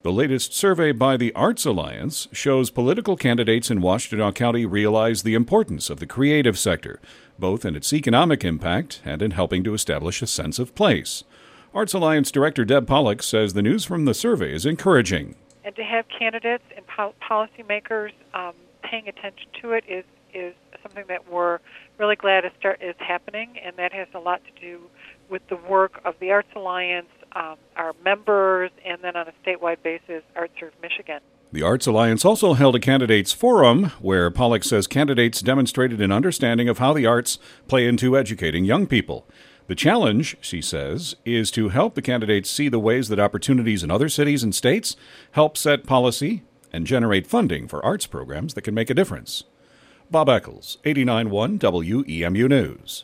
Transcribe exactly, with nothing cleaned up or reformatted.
The latest survey by the Arts Alliance shows political candidates in Washtenaw County realize the importance of the creative sector, both in its economic impact and in helping to establish a sense of place. Arts Alliance Director Deb Pollock says the news from the survey is encouraging. And to have candidates and po- policymakers um, paying attention to it is, is something that we're really glad is, start, is happening, and that has a lot to do with the work of the Arts Alliance, um, our members, and then on a statewide basis, ArtServe Michigan. The Arts Alliance also held a candidates forum where Pollock says candidates demonstrated an understanding of how the arts play into educating young people. The challenge, she says, is to help the candidates see the ways that opportunities in other cities and states help set policy and generate funding for arts programs that can make a difference. Bob Eccles, eighty-nine point one W E M U News.